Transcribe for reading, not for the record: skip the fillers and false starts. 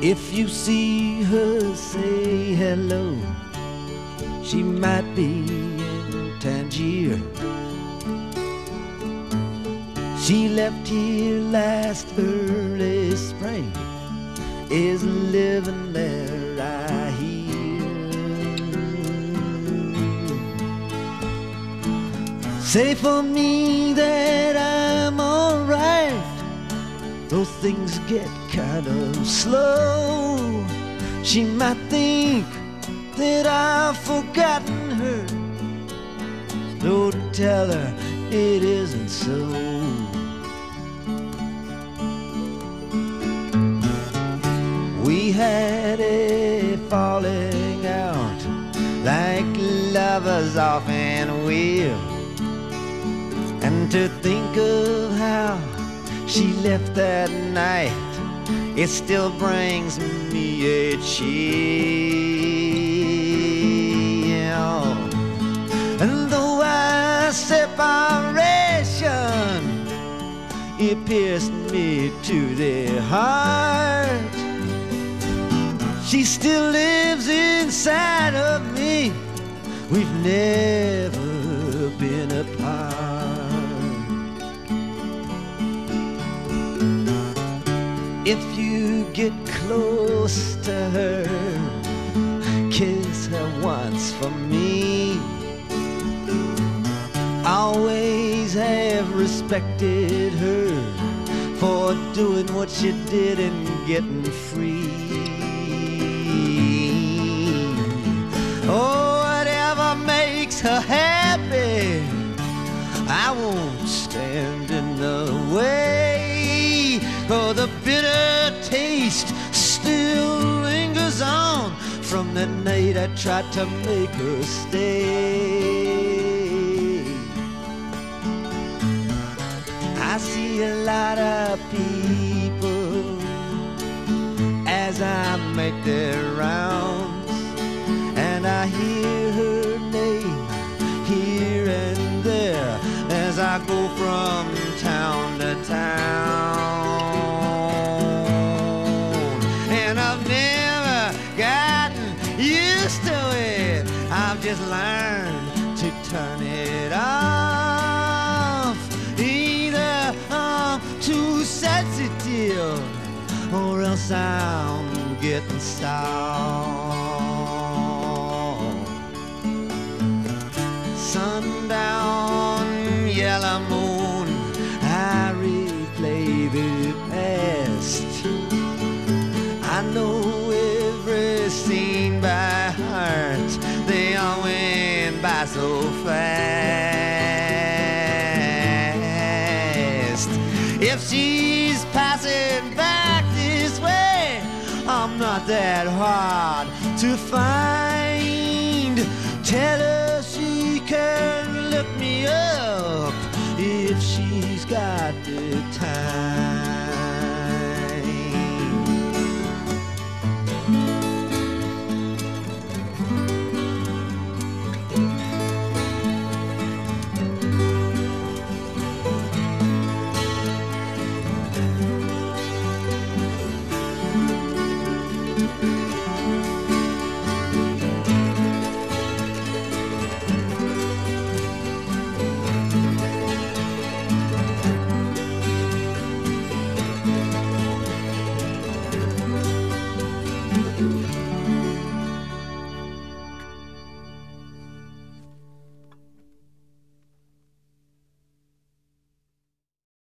If you see her, say hello. She might be in Tangier. She left here last early spring, is living there, I hear. Say for me that I'm alright, though things get kind of slow. She might think that I've forgotten her. Don't tell her it isn't so. We had a falling out, like lovers often will. And to think of how she left that night, it still brings me a chill. And though our separation, it pierced me to the heart, she still lives inside of me. We've never been apart. If you get close to her, kiss her once for me. Always have respected her for doing what she did and getting free. Oh, whatever makes her happy, I won't stand in the way. For the bitter taste still lingers on from the night I tried to make her stay. I see a lot of people as I make their rounds, and I hear her name here and there as I go from town to town. And I've never gotten used to it, I've just learned to turn it off. Either I'm too sensitive, or else I'm getting soft. Sundown, yellow moon, I replay the past. I know every scene by heart, they all went by so fast. If she's passing back this way, I'm not that hard to find. Tell her she can look me up if she's got the time.